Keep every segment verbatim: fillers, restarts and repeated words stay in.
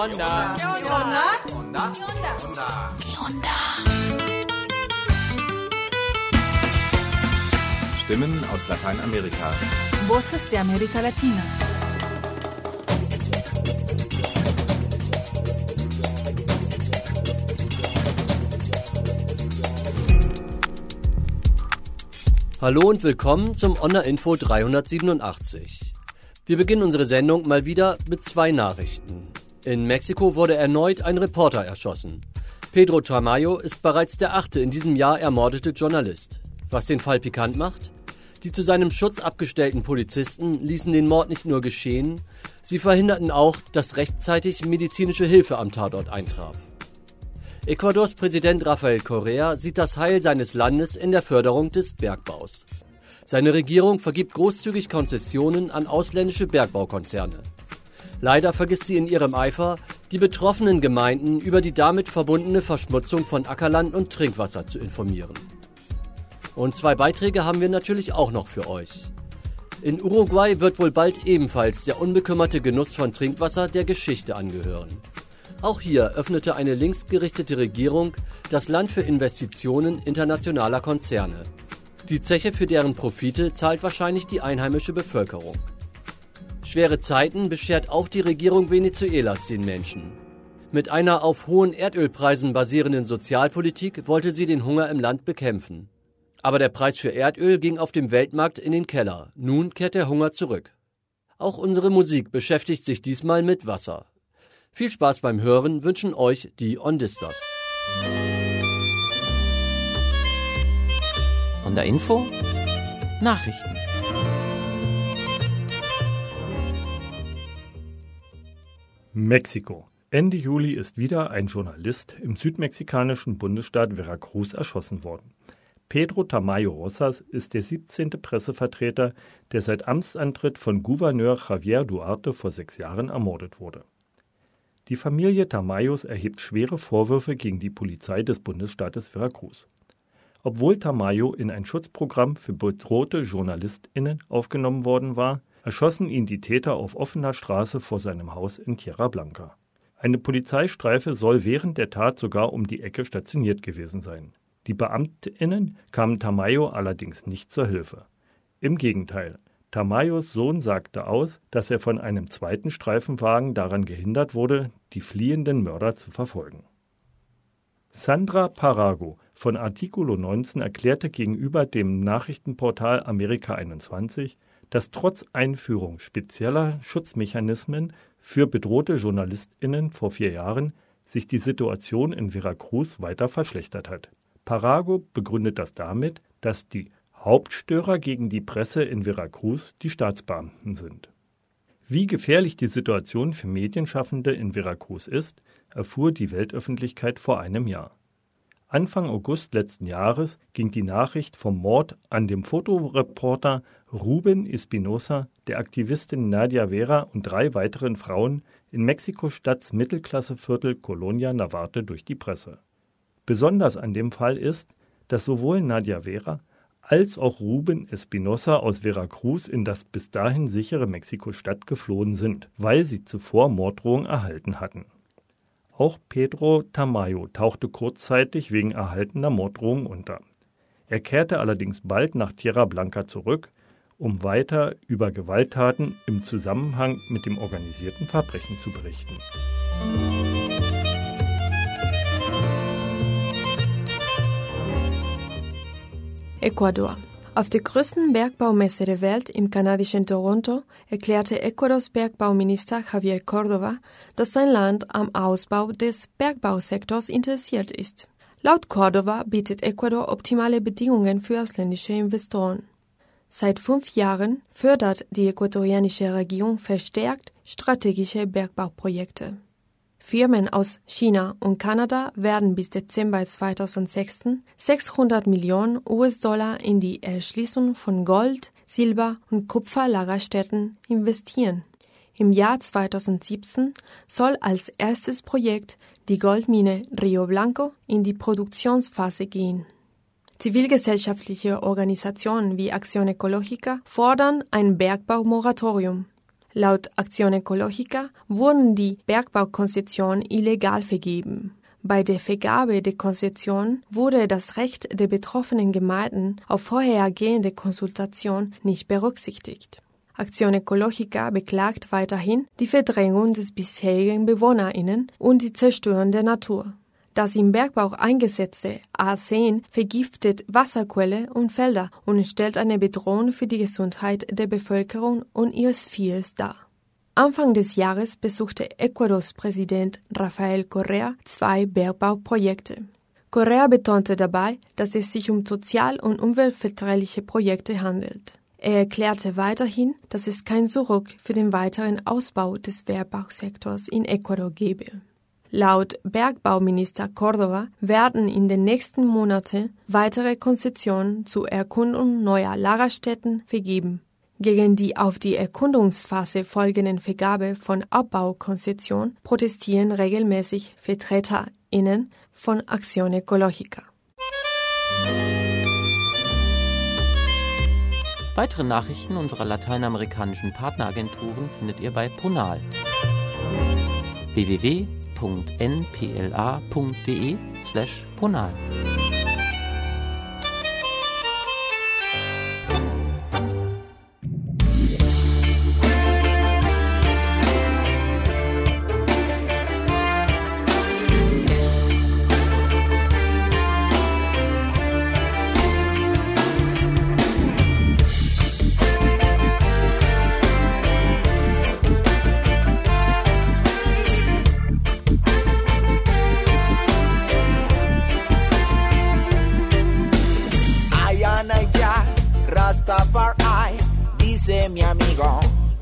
onda? ¿Qué onda? Onda? Onda? ¿Qué onda? Stimmen aus Lateinamerika. Voces de América Latina. Hallo und willkommen zum Onda Info dreihundertsiebenundachtzig. Wir beginnen unsere Sendung mal wieder mit zwei Nachrichten. In Mexiko wurde erneut ein Reporter erschossen. Pedro Tamayo ist bereits der achte in diesem Jahr ermordete Journalist. Was den Fall pikant macht? Die zu seinem Schutz abgestellten Polizisten ließen den Mord nicht nur geschehen, sie verhinderten auch, dass rechtzeitig medizinische Hilfe am Tatort eintraf. Ecuadors Präsident Rafael Correa sieht das Heil seines Landes in der Förderung des Bergbaus. Seine Regierung vergibt großzügig Konzessionen an ausländische Bergbaukonzerne. Leider vergisst sie in ihrem Eifer, die betroffenen Gemeinden über die damit verbundene Verschmutzung von Ackerland und Trinkwasser zu informieren. Und zwei Beiträge haben wir natürlich auch noch für euch. In Uruguay wird wohl bald ebenfalls der unbekümmerte Genuss von Trinkwasser der Geschichte angehören. Auch hier öffnete eine linksgerichtete Regierung das Land für Investitionen internationaler Konzerne. Die Zeche für deren Profite zahlt wahrscheinlich die einheimische Bevölkerung. Schwere Zeiten beschert auch die Regierung Venezuelas den Menschen. Mit einer auf hohen Erdölpreisen basierenden Sozialpolitik wollte sie den Hunger im Land bekämpfen. Aber der Preis für Erdöl ging auf dem Weltmarkt in den Keller. Nun kehrt der Hunger zurück. Auch unsere Musik beschäftigt sich diesmal mit Wasser. Viel Spaß beim Hören wünschen euch die Ondistas. Onda Info Nachrichten. Mexiko. Ende Juli ist wieder ein Journalist im südmexikanischen Bundesstaat Veracruz erschossen worden. Pedro Tamayo Rosas ist der siebzehnte Pressevertreter, der seit Amtsantritt von Gouverneur Javier Duarte vor sechs Jahren ermordet wurde. Die Familie Tamayos erhebt schwere Vorwürfe gegen die Polizei des Bundesstaates Veracruz. Obwohl Tamayo in ein Schutzprogramm für bedrohte JournalistInnen aufgenommen worden war, erschossen ihn die Täter auf offener Straße vor seinem Haus in Tierra Blanca. Eine Polizeistreife soll während der Tat sogar um die Ecke stationiert gewesen sein. Die BeamtInnen kamen Tamayo allerdings nicht zur Hilfe. Im Gegenteil, Tamayos Sohn sagte aus, dass er von einem zweiten Streifenwagen daran gehindert wurde, die fliehenden Mörder zu verfolgen. Sandra Parago von Artículo neunzehn erklärte gegenüber dem Nachrichtenportal Amerika einundzwanzig, dass trotz Einführung spezieller Schutzmechanismen für bedrohte JournalistInnen vor vier Jahren sich die Situation in Veracruz weiter verschlechtert hat. Parago begründet das damit, dass die Hauptstörer gegen die Presse in Veracruz die Staatsbeamten sind. Wie gefährlich die Situation für Medienschaffende in Veracruz ist, erfuhr die Weltöffentlichkeit vor einem Jahr. Anfang August letzten Jahres ging die Nachricht vom Mord an dem Fotoreporter Rubén Espinosa, der Aktivistin Nadia Vera und drei weiteren Frauen in Mexiko-Stadts Mittelklasseviertel Colonia Narvarte durch die Presse. Besonders an dem Fall ist, dass sowohl Nadia Vera als auch Rubén Espinosa aus Veracruz in das bis dahin sichere Mexiko-Stadt geflohen sind, weil sie zuvor Morddrohungen erhalten hatten. Auch Pedro Tamayo tauchte kurzzeitig wegen erhaltener Morddrohungen unter. Er kehrte allerdings bald nach Tierra Blanca zurück, um weiter über Gewalttaten im Zusammenhang mit dem organisierten Verbrechen zu berichten. Ecuador. Auf der größten Bergbaumesse der Welt im kanadischen Toronto erklärte Ecuadors Bergbauminister Javier Córdoba, dass sein Land am Ausbau des Bergbausektors interessiert ist. Laut Córdoba bietet Ecuador optimale Bedingungen für ausländische Investoren. Seit fünf Jahren fördert die ecuadorianische Regierung verstärkt strategische Bergbauprojekte. Firmen aus China und Kanada werden bis Dezember zweitausendsechzehn sechshundert Millionen US-Dollar in die Erschließung von Gold-, Silber- und Kupferlagerstätten investieren. Im Jahr zweitausendsiebzehn soll als erstes Projekt die Goldmine Rio Blanco in die Produktionsphase gehen. Zivilgesellschaftliche Organisationen wie Acción Ecológica fordern ein Bergbaumoratorium. Laut Acción Ecológica wurden die Bergbaukonzessionen illegal vergeben. Bei der Vergabe der Konzession wurde das Recht der betroffenen Gemeinden auf vorhergehende Konsultation nicht berücksichtigt. Acción Ecológica beklagt weiterhin die Verdrängung des bisherigen BewohnerInnen und die Zerstörung der Natur. Das im Bergbau eingesetzte Arsen vergiftet Wasserquellen und Felder und stellt eine Bedrohung für die Gesundheit der Bevölkerung und ihres Viehs dar. Anfang des Jahres besuchte Ecuadors Präsident Rafael Correa zwei Bergbauprojekte. Correa betonte dabei, dass es sich um sozial- und umweltverträgliche Projekte handelt. Er erklärte weiterhin, dass es kein Zurück für den weiteren Ausbau des Bergbausektors in Ecuador gebe. Laut Bergbauminister Córdoba werden in den nächsten Monaten weitere Konzessionen zur Erkundung neuer Lagerstätten vergeben. Gegen die auf die Erkundungsphase folgenden Vergabe von Abbaukonzessionen protestieren regelmäßig VertreterInnen von Acción Ecológica. Weitere Nachrichten unserer lateinamerikanischen Partneragenturen findet ihr bei Ponal. w w w punkt n p l a punkt d e slash ponal. Rastafari, dice mi amigo,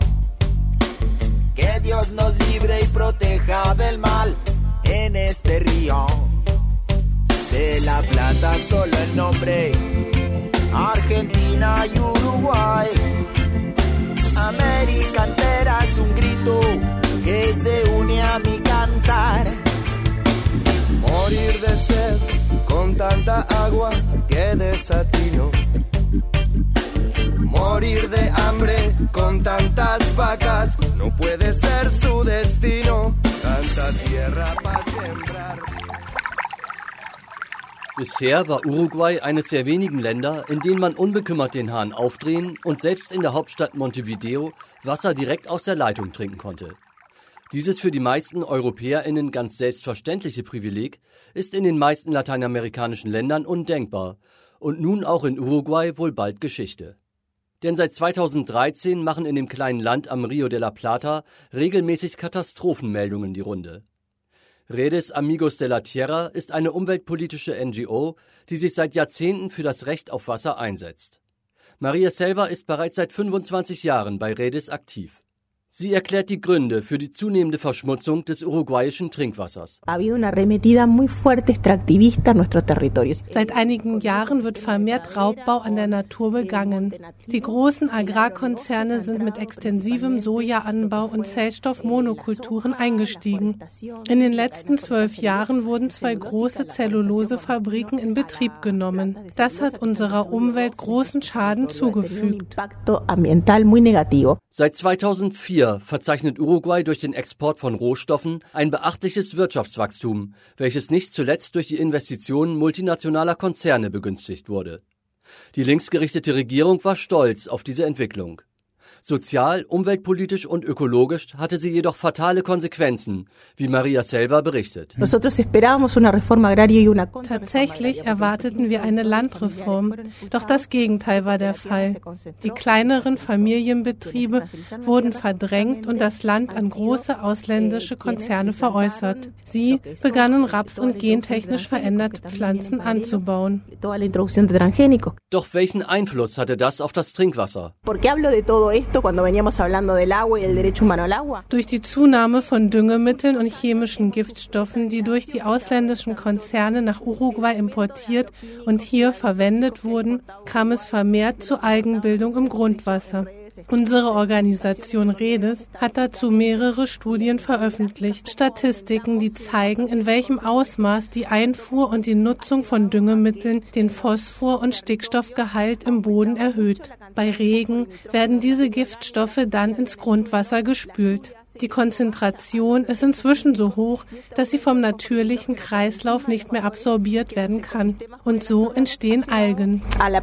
que Dios nos libre y proteja del mal en este río. De la Plata solo el nombre, Argentina y Uruguay. América entera es un grito que se une a mi cantar. Morir de sed con tanta agua que desatino. Morir de hambre con tantas vacas no puede ser su destino. Tanta tierra para sembrar. Bisher war Uruguay eines der wenigen Länder, in denen man unbekümmert den Hahn aufdrehen und selbst in der Hauptstadt Montevideo Wasser direkt aus der Leitung trinken konnte. Dieses für die meisten EuropäerInnen ganz selbstverständliche Privileg ist in den meisten lateinamerikanischen Ländern undenkbar und nun auch in Uruguay wohl bald Geschichte. Denn seit zweitausenddreizehn machen in dem kleinen Land am Rio de la Plata regelmäßig Katastrophenmeldungen die Runde. Redes Amigos de la Tierra ist eine umweltpolitische N G O, die sich seit Jahrzehnten für das Recht auf Wasser einsetzt. Maria Selva ist bereits seit fünfundzwanzig Jahren bei Redes aktiv. Sie erklärt die Gründe für die zunehmende Verschmutzung des uruguayischen Trinkwassers. Seit einigen Jahren wird vermehrt Raubbau an der Natur begangen. Die großen Agrarkonzerne sind mit extensivem Sojaanbau und Zellstoffmonokulturen eingestiegen. In den letzten zwölf Jahren wurden zwei große Zellulosefabriken in Betrieb genommen. Das hat unserer Umwelt großen Schaden zugefügt. Seit zweitausendvier verzeichnet Uruguay durch den Export von Rohstoffen ein beachtliches Wirtschaftswachstum, welches nicht zuletzt durch die Investitionen multinationaler Konzerne begünstigt wurde. Die linksgerichtete Regierung war stolz auf diese Entwicklung. Sozial, umweltpolitisch und ökologisch hatte sie jedoch fatale Konsequenzen, wie Maria Selva berichtet. Tatsächlich erwarteten wir eine Landreform, doch das Gegenteil war der Fall. Die kleineren Familienbetriebe wurden verdrängt und das Land an große ausländische Konzerne veräußert. Sie begannen Raps- und gentechnisch veränderte Pflanzen anzubauen. Doch welchen Einfluss hatte das auf das Trinkwasser? Durch die Zunahme von Düngemitteln und chemischen Giftstoffen, die durch die ausländischen Konzerne nach Uruguay importiert und hier verwendet wurden, kam es vermehrt zu Algenbildung im Grundwasser. Unsere Organisation Redes hat dazu mehrere Studien veröffentlicht. Statistiken, die zeigen, in welchem Ausmaß die Einfuhr und die Nutzung von Düngemitteln den Phosphor- und Stickstoffgehalt im Boden erhöht. Bei Regen werden diese Giftstoffe dann ins Grundwasser gespült. Die Konzentration ist inzwischen so hoch, dass sie vom natürlichen Kreislauf nicht mehr absorbiert werden kann. Und so entstehen Algen.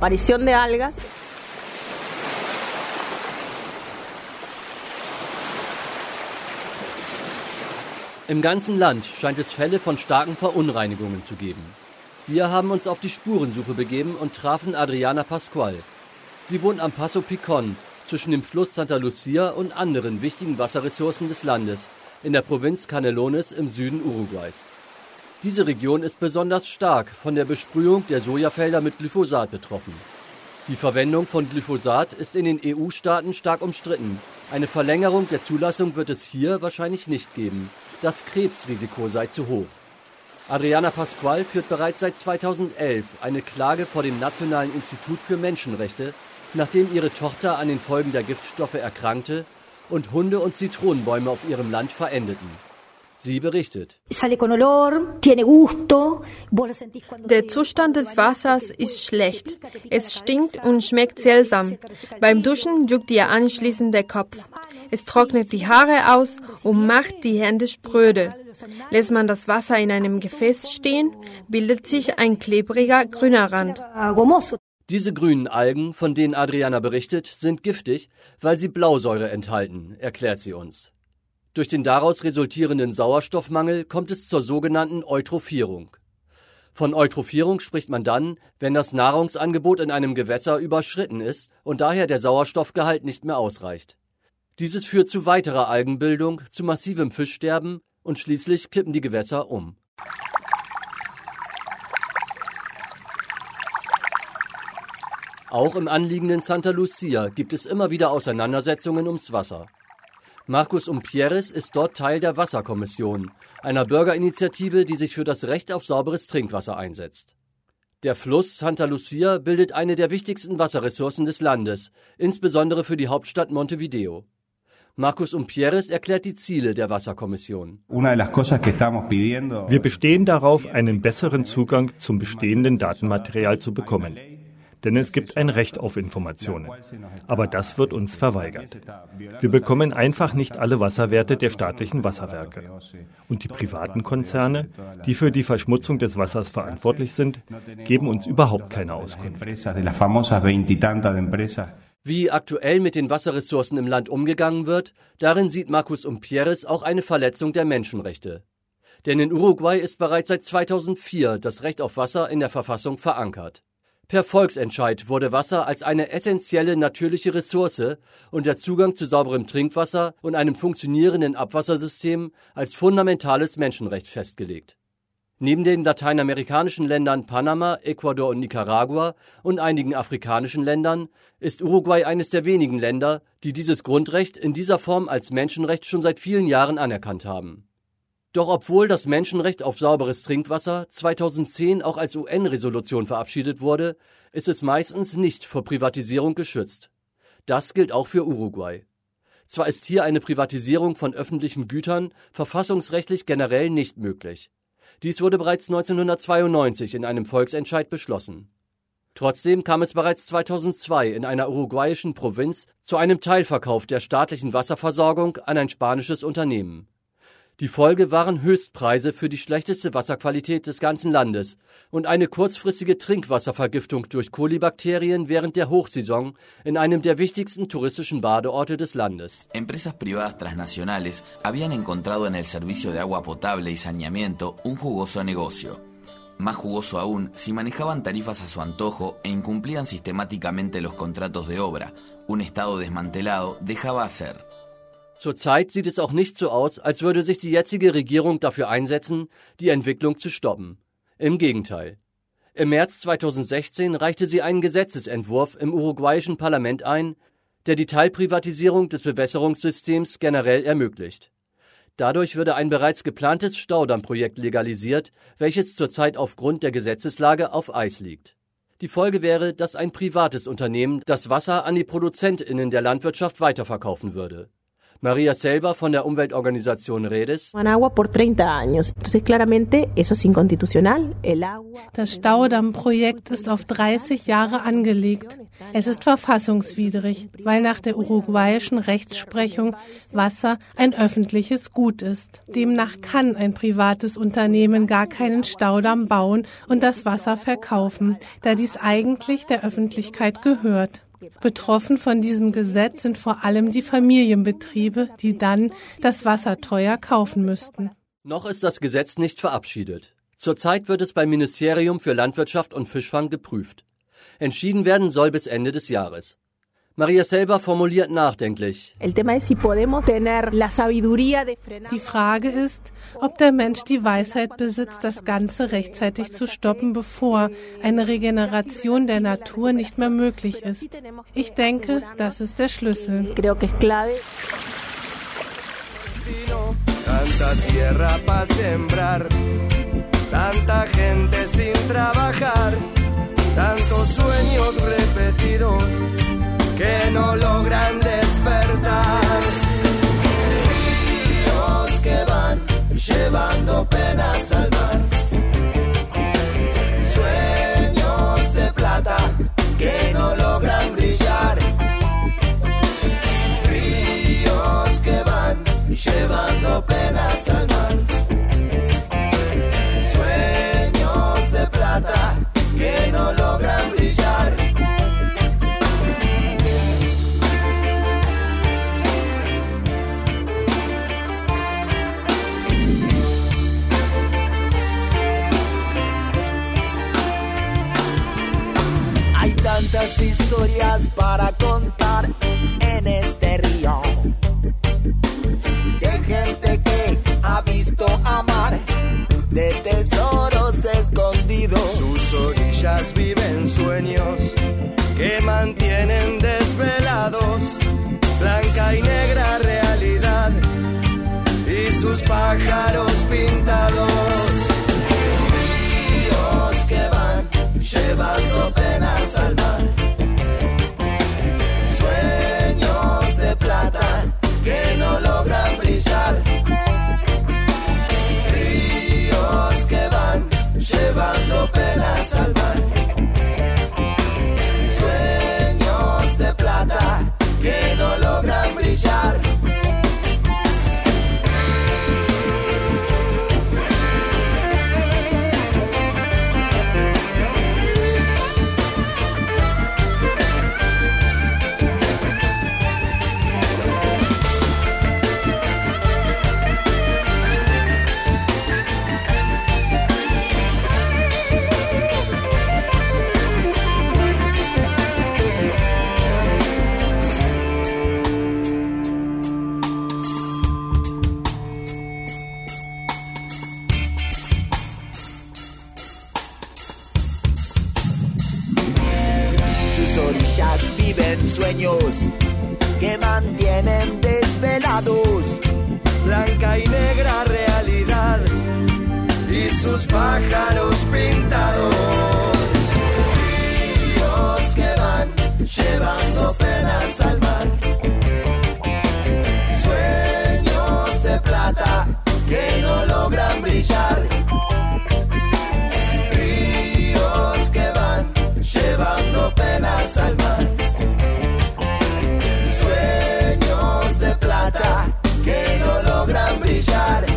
Im ganzen Land scheint es Fälle von starken Verunreinigungen zu geben. Wir haben uns auf die Spurensuche begeben und trafen Adriana Pascual. Sie wohnt am Paso Picon, zwischen dem Fluss Santa Lucia und anderen wichtigen Wasserressourcen des Landes, in der Provinz Canelones im Süden Uruguays. Diese Region ist besonders stark von der Besprühung der Sojafelder mit Glyphosat betroffen. Die Verwendung von Glyphosat ist in den E U-Staaten stark umstritten. Eine Verlängerung der Zulassung wird es hier wahrscheinlich nicht geben. Das Krebsrisiko sei zu hoch. Adriana Pascual führt bereits seit zweitausendelf eine Klage vor dem Nationalen Institut für Menschenrechte, nachdem ihre Tochter an den Folgen der Giftstoffe erkrankte und Hunde und Zitronenbäume auf ihrem Land verendeten. Sie berichtet. Der Zustand des Wassers ist schlecht. Es stinkt und schmeckt seltsam. Beim Duschen juckt ihr anschließend der Kopf. Es trocknet die Haare aus und macht die Hände spröde. Lässt man das Wasser in einem Gefäß stehen, bildet sich ein klebriger grüner Rand. Diese grünen Algen, von denen Adriana berichtet, sind giftig, weil sie Blausäure enthalten, erklärt sie uns. Durch den daraus resultierenden Sauerstoffmangel kommt es zur sogenannten Eutrophierung. Von Eutrophierung spricht man dann, wenn das Nahrungsangebot in einem Gewässer überschritten ist und daher der Sauerstoffgehalt nicht mehr ausreicht. Dieses führt zu weiterer Algenbildung, zu massivem Fischsterben und schließlich kippen die Gewässer um. Auch im anliegenden Santa Lucia gibt es immer wieder Auseinandersetzungen ums Wasser. Marcos Umpierres ist dort Teil der Wasserkommission, einer Bürgerinitiative, die sich für das Recht auf sauberes Trinkwasser einsetzt. Der Fluss Santa Lucia bildet eine der wichtigsten Wasserressourcen des Landes, insbesondere für die Hauptstadt Montevideo. Marcos Umpierres erklärt die Ziele der Wasserkommission. Wir bestehen darauf, einen besseren Zugang zum bestehenden Datenmaterial zu bekommen. Denn es gibt ein Recht auf Informationen. Aber das wird uns verweigert. Wir bekommen einfach nicht alle Wasserwerte der staatlichen Wasserwerke. Und die privaten Konzerne, die für die Verschmutzung des Wassers verantwortlich sind, geben uns überhaupt keine Auskunft. Wie aktuell mit den Wasserressourcen im Land umgegangen wird, darin sieht Marcos Umpierres auch eine Verletzung der Menschenrechte. Denn in Uruguay ist bereits seit zweitausendvier das Recht auf Wasser in der Verfassung verankert. Per Volksentscheid wurde Wasser als eine essentielle natürliche Ressource und der Zugang zu sauberem Trinkwasser und einem funktionierenden Abwassersystem als fundamentales Menschenrecht festgelegt. Neben den lateinamerikanischen Ländern Panama, Ecuador und Nicaragua und einigen afrikanischen Ländern ist Uruguay eines der wenigen Länder, die dieses Grundrecht in dieser Form als Menschenrecht schon seit vielen Jahren anerkannt haben. Doch obwohl das Menschenrecht auf sauberes Trinkwasser zweitausendzehn auch als U N-Resolution verabschiedet wurde, ist es meistens nicht vor Privatisierung geschützt. Das gilt auch für Uruguay. Zwar ist hier eine Privatisierung von öffentlichen Gütern verfassungsrechtlich generell nicht möglich. Dies wurde bereits neunzehnhundertzweiundneunzig in einem Volksentscheid beschlossen. Trotzdem kam es bereits zweitausendzwei in einer uruguayischen Provinz zu einem Teilverkauf der staatlichen Wasserversorgung an ein spanisches Unternehmen. Die Folge waren Höchstpreise für die schlechteste Wasserqualität des ganzen Landes und eine kurzfristige Trinkwasservergiftung durch Kolibakterien während der Hochsaison in einem der wichtigsten touristischen Badeorte des Landes. Empresas privadas transnacionales habían encontrado en el servicio de agua potable y saneamiento un jugoso negocio. Más jugoso aún si manejaban tarifas a su antojo e incumplían sistemáticamente los contratos de obra. Un Estado desmantelado dejaba hacer. Zurzeit sieht es auch nicht so aus, als würde sich die jetzige Regierung dafür einsetzen, die Entwicklung zu stoppen. Im Gegenteil. Im März zweitausendsechzehn reichte sie einen Gesetzesentwurf im uruguayischen Parlament ein, der die Teilprivatisierung des Bewässerungssystems generell ermöglicht. Dadurch würde ein bereits geplantes Staudammprojekt legalisiert, welches zurzeit aufgrund der Gesetzeslage auf Eis liegt. Die Folge wäre, dass ein privates Unternehmen das Wasser an die ProduzentInnen der Landwirtschaft weiterverkaufen würde. Maria Selva von der Umweltorganisation Redes. Das Staudammprojekt ist auf dreißig Jahre angelegt. Es ist verfassungswidrig, weil nach der uruguayischen Rechtsprechung Wasser ein öffentliches Gut ist. Demnach kann ein privates Unternehmen gar keinen Staudamm bauen und das Wasser verkaufen, da dies eigentlich der Öffentlichkeit gehört. Betroffen von diesem Gesetz sind vor allem die Familienbetriebe, die dann das Wasser teuer kaufen müssten. Noch ist das Gesetz nicht verabschiedet. Zurzeit wird es beim Ministerium für Landwirtschaft und Fischfang geprüft. Entschieden werden soll bis Ende des Jahres. Maria Selva formuliert nachdenklich. Die Frage ist, ob der Mensch die Weisheit besitzt, das Ganze rechtzeitig zu stoppen, bevor eine Regeneration der Natur nicht mehr möglich ist. Ich denke, das ist der Schlüssel. Tanta tierra para sembrar, tanta gente sin trabajar, tantos sueños repetidos que no logran despertar. Ríos que van llevando penas al mar, sueños de plata que no logran brillar. Ríos que van llevando penas al mar, sueños de plata que no logran brillar. Hay tantas historias para contar en este río, de gente que ha visto amar, de tesoros escondidos. Sus orillas viven sueños que mantienen desvelados, blanca y negra realidad y sus pájaros pintados. Ríos que van llevando penas al mar, sueños de plata que no logran brillar. Ríos que van llevando penas al mar, sueños de plata que no logran brillar. Sueños que mantienen desvelados, blanca y negra realidad y sus pájaros pintados. Ríos que van llevando penas al mar, sueños de plata que no logran brillar. Ríos que van llevando penas al mar, sueños de plata que no logran brillar.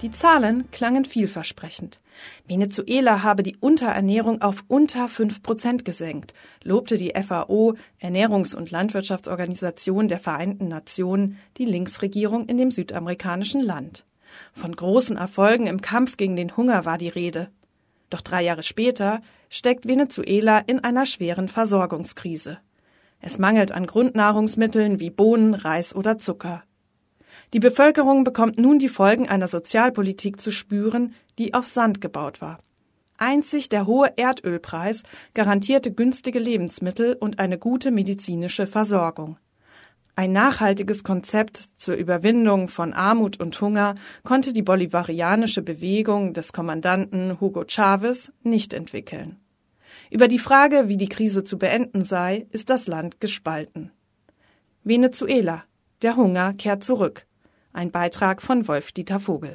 Die Zahlen klangen vielversprechend. Venezuela habe die Unterernährung auf unter fünf Prozent gesenkt, lobte die F A O, Ernährungs- und Landwirtschaftsorganisation der Vereinten Nationen, die Linksregierung in dem südamerikanischen Land. Von großen Erfolgen im Kampf gegen den Hunger war die Rede. Doch drei Jahre später steckt Venezuela in einer schweren Versorgungskrise. Es mangelt an Grundnahrungsmitteln wie Bohnen, Reis oder Zucker. Die Bevölkerung bekommt nun die Folgen einer Sozialpolitik zu spüren, die auf Sand gebaut war. Einzig der hohe Erdölpreis garantierte günstige Lebensmittel und eine gute medizinische Versorgung. Ein nachhaltiges Konzept zur Überwindung von Armut und Hunger konnte die bolivarianische Bewegung des Kommandanten Hugo Chávez nicht entwickeln. Über die Frage, wie die Krise zu beenden sei, ist das Land gespalten. Venezuela. Der Hunger kehrt zurück. Ein Beitrag von Wolf-Dieter Vogel.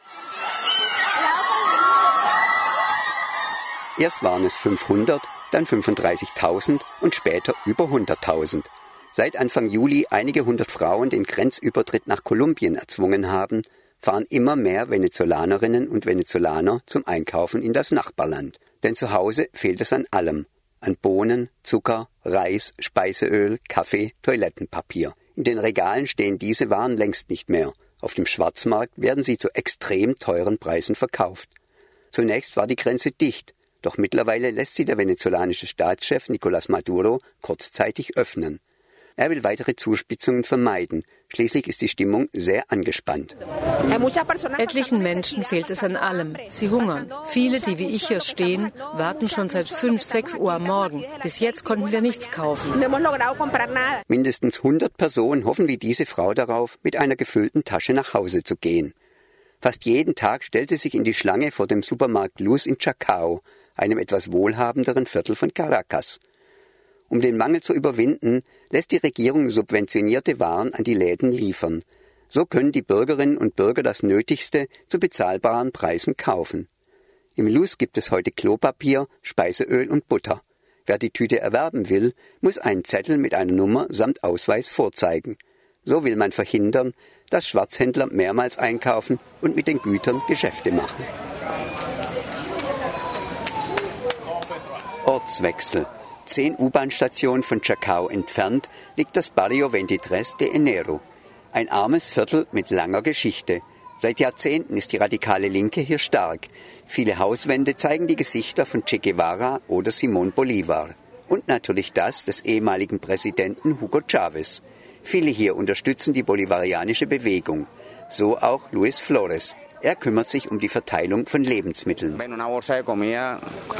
Erst waren es fünfhundert, dann fünfunddreißigtausend und später über hunderttausend. Seit Anfang Juli einige hundert Frauen den Grenzübertritt nach Kolumbien erzwungen haben, fahren immer mehr Venezolanerinnen und Venezolaner zum Einkaufen in das Nachbarland. Denn zu Hause fehlt es an allem. An Bohnen, Zucker, Reis, Speiseöl, Kaffee, Toilettenpapier. In den Regalen stehen diese Waren längst nicht mehr. Auf dem Schwarzmarkt werden sie zu extrem teuren Preisen verkauft. Zunächst war die Grenze dicht, doch mittlerweile lässt sie der venezolanische Staatschef Nicolás Maduro kurzzeitig öffnen. Er will weitere Zuspitzungen vermeiden. Schließlich ist die Stimmung sehr angespannt. Etlichen Menschen fehlt es an allem. Sie hungern. Viele, die wie ich hier stehen, warten schon seit fünf, sechs Uhr am Morgen. Bis jetzt konnten wir nichts kaufen. Mindestens hundert Personen hoffen wie diese Frau darauf, mit einer gefüllten Tasche nach Hause zu gehen. Fast jeden Tag stellt sie sich in die Schlange vor dem Supermarkt Luz in Chacao, einem etwas wohlhabenderen Viertel von Caracas. Um den Mangel zu überwinden, lässt die Regierung subventionierte Waren an die Läden liefern. So können die Bürgerinnen und Bürger das Nötigste zu bezahlbaren Preisen kaufen. Im Luz gibt es heute Klopapier, Speiseöl und Butter. Wer die Tüte erwerben will, muss einen Zettel mit einer Nummer samt Ausweis vorzeigen. So will man verhindern, dass Schwarzhändler mehrmals einkaufen und mit den Gütern Geschäfte machen. Ortswechsel. Zehn U-Bahn-Stationen von Chacao entfernt liegt das Barrio veintitrés de Enero, ein armes Viertel mit langer Geschichte. Seit Jahrzehnten ist die radikale Linke hier stark. Viele Hauswände zeigen die Gesichter von Che Guevara oder Simón Bolívar. Und natürlich das des ehemaligen Präsidenten Hugo Chávez. Viele hier unterstützen die bolivarianische Bewegung. So auch Luis Flores. Er kümmert sich um die Verteilung von Lebensmitteln. Eine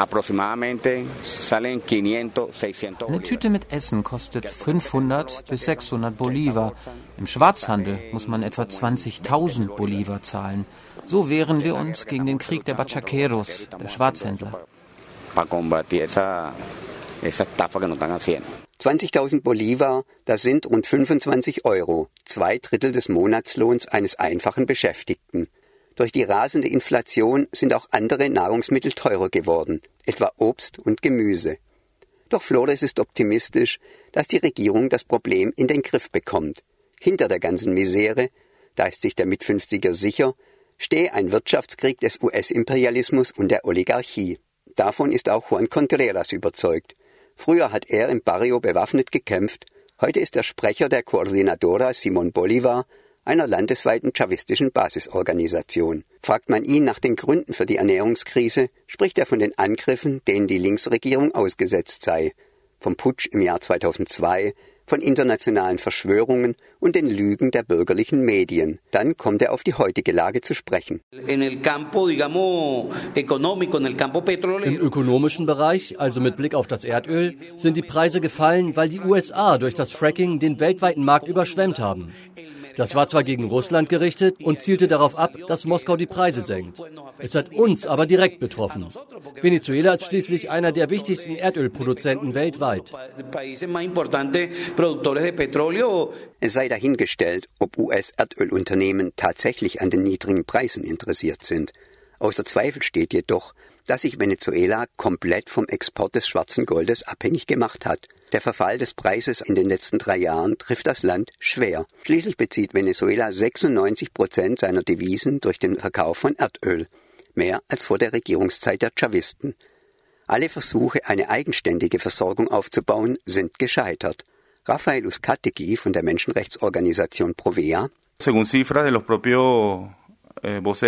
Tüte mit Essen kostet fünfhundert bis sechshundert Bolivar. Im Schwarzhandel muss man etwa zwanzigtausend Bolivar zahlen. So wehren wir uns gegen den Krieg der Bachaqueros, der Schwarzhändler. zwanzigtausend Bolivar, das sind rund fünfundzwanzig Euro, zwei Drittel des Monatslohns eines einfachen Beschäftigten. Durch die rasende Inflation sind auch andere Nahrungsmittel teurer geworden, etwa Obst und Gemüse. Doch Flores ist optimistisch, dass die Regierung das Problem in den Griff bekommt. Hinter der ganzen Misere, da ist sich der Mitfünfziger sicher, stehe ein Wirtschaftskrieg des U S-Imperialismus und der Oligarchie. Davon ist auch Juan Contreras überzeugt. Früher hat er im Barrio bewaffnet gekämpft, heute ist er Sprecher der Coordinadora Simón Bolívar, einer landesweiten chavistischen Basisorganisation. Fragt man ihn nach den Gründen für die Ernährungskrise, spricht er von den Angriffen, denen die Linksregierung ausgesetzt sei. Vom Putsch im Jahr zweitausendzwei, von internationalen Verschwörungen und den Lügen der bürgerlichen Medien. Dann kommt er auf die heutige Lage zu sprechen. Im ökonomischen Bereich, also mit Blick auf das Erdöl, sind die Preise gefallen, weil die U S A durch das Fracking den weltweiten Markt überschwemmt haben. Das war zwar gegen Russland gerichtet und zielte darauf ab, dass Moskau die Preise senkt. Es hat uns aber direkt betroffen. Venezuela ist schließlich einer der wichtigsten Erdölproduzenten weltweit. Es sei dahingestellt, ob U S-Erdölunternehmen tatsächlich an den niedrigen Preisen interessiert sind. Außer Zweifel steht jedoch, dass sich Venezuela komplett vom Export des schwarzen Goldes abhängig gemacht hat. Der Verfall des Preises in den letzten drei Jahren trifft das Land schwer. Schließlich bezieht Venezuela sechsundneunzig Prozent seiner Devisen durch den Verkauf von Erdöl, mehr als vor der Regierungszeit der Chavisten. Alle Versuche, eine eigenständige Versorgung aufzubauen, sind gescheitert. Rafael Uzcategui von der Menschenrechtsorganisation Provea: Según cifras de los propios Die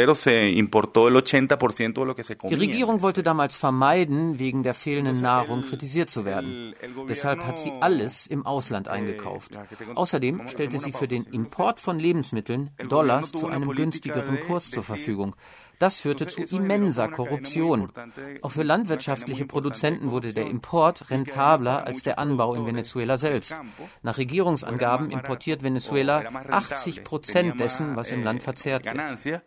Regierung wollte damals vermeiden, wegen der fehlenden Nahrung kritisiert zu werden. Deshalb hat sie alles im Ausland eingekauft. Außerdem stellte sie für den Import von Lebensmitteln Dollars zu einem günstigeren Kurs zur Verfügung. Das führte zu immenser Korruption. Auch für landwirtschaftliche Produzenten wurde der Import rentabler als der Anbau in Venezuela selbst. Nach Regierungsangaben importiert Venezuela achtzig Prozent dessen, was im Land verzehrt wird.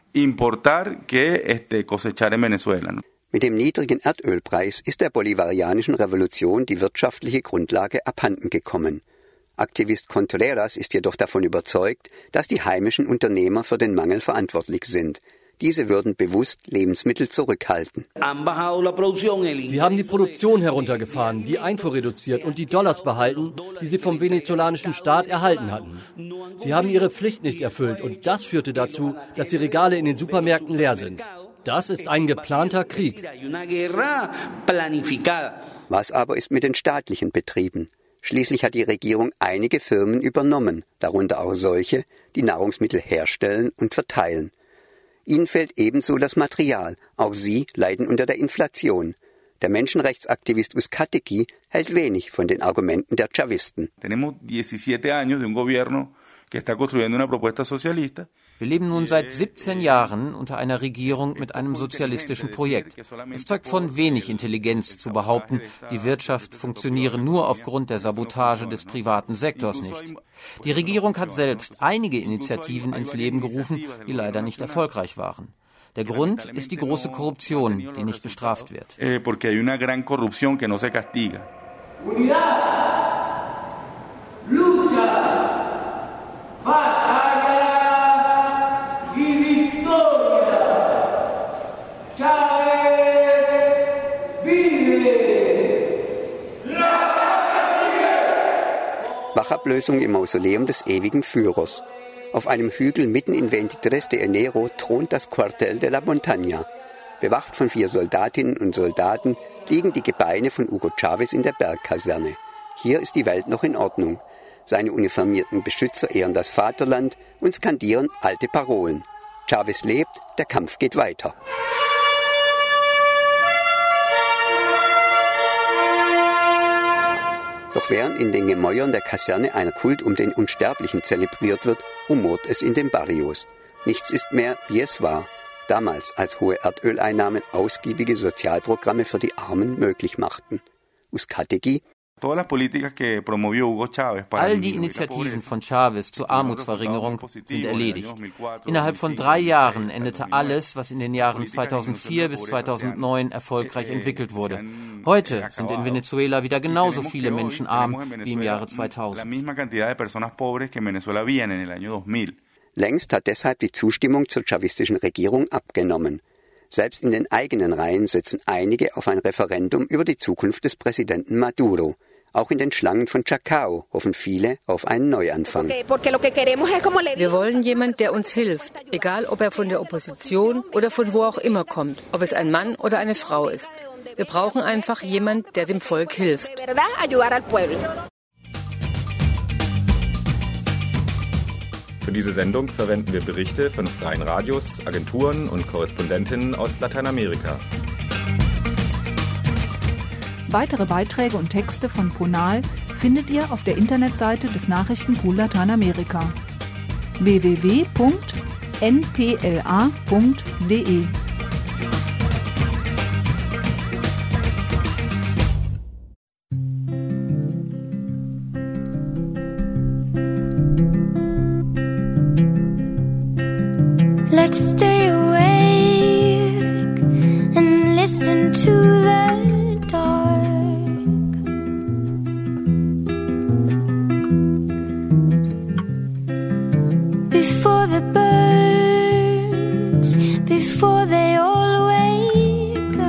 Mit dem niedrigen Erdölpreis ist der bolivarianischen Revolution die wirtschaftliche Grundlage abhanden gekommen. Aktivist Contreras ist jedoch davon überzeugt, dass die heimischen Unternehmer für den Mangel verantwortlich sind. Diese würden bewusst Lebensmittel zurückhalten. Sie haben die Produktion heruntergefahren, die Einfuhr reduziert und die Dollars behalten, die sie vom venezolanischen Staat erhalten hatten. Sie haben ihre Pflicht nicht erfüllt und das führte dazu, dass die Regale in den Supermärkten leer sind. Das ist ein geplanter Krieg. Was aber ist mit den staatlichen Betrieben? Schließlich hat die Regierung einige Firmen übernommen, darunter auch solche, die Nahrungsmittel herstellen und verteilen. Ihnen fehlt ebenso das Material. Auch sie leiden unter der Inflation. Der Menschenrechtsaktivist Uzcategui hält wenig von den Argumenten der Chavisten. Wir leben nun seit siebzehn Jahren unter einer Regierung mit einem sozialistischen Projekt. Es zeugt von wenig Intelligenz zu behaupten, die Wirtschaft funktioniere nur aufgrund der Sabotage des privaten Sektors nicht. Die Regierung hat selbst einige Initiativen ins Leben gerufen, die leider nicht erfolgreich waren. Der Grund ist die große Korruption, die nicht bestraft wird. Wachablösung im Mausoleum des ewigen Führers. Auf einem Hügel mitten in Veintitrés de Enero thront das Cuartel de la Montaña. Bewacht von vier Soldatinnen und Soldaten liegen die Gebeine von Hugo Chávez in der Bergkaserne. Hier ist die Welt noch in Ordnung. Seine uniformierten Beschützer ehren das Vaterland und skandieren alte Parolen. Chávez lebt, der Kampf geht weiter. Doch während in den Gemäuern der Kaserne ein Kult um den Unsterblichen zelebriert wird, rumort es in den Barrios. Nichts ist mehr, wie es war. Damals, als hohe Erdöleinnahmen ausgiebige Sozialprogramme für die Armen möglich machten. Uzcategui: All die Initiativen von Chávez zur Armutsverringerung sind erledigt. Innerhalb von drei Jahren endete alles, was in den Jahren zweitausendvier bis zweitausendneun erfolgreich entwickelt wurde. Heute sind in Venezuela wieder genauso viele Menschen arm wie im Jahre zweitausend. Längst hat deshalb die Zustimmung zur chavistischen Regierung abgenommen. Selbst in den eigenen Reihen setzen einige auf ein Referendum über die Zukunft des Präsidenten Maduro. Auch in den Schlangen von Chacao hoffen viele auf einen Neuanfang. Wir wollen jemanden, der uns hilft, egal ob er von der Opposition oder von wo auch immer kommt, ob es ein Mann oder eine Frau ist. Wir brauchen einfach jemanden, der dem Volk hilft. Für diese Sendung verwenden wir Berichte von freien Radios, Agenturen und Korrespondentinnen aus Lateinamerika. Weitere Beiträge und Texte von Ponal findet ihr auf der Internetseite des Nachrichtenpool Lateinamerika w w w punkt n p l a punkt d e. Let's stay awake and listen to the dark. Before the birds, before they all wake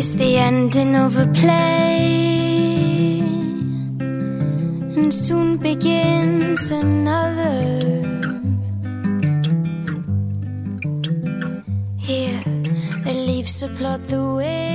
is the ending of a play, and soon begins another. Here, the leaves applaud the way.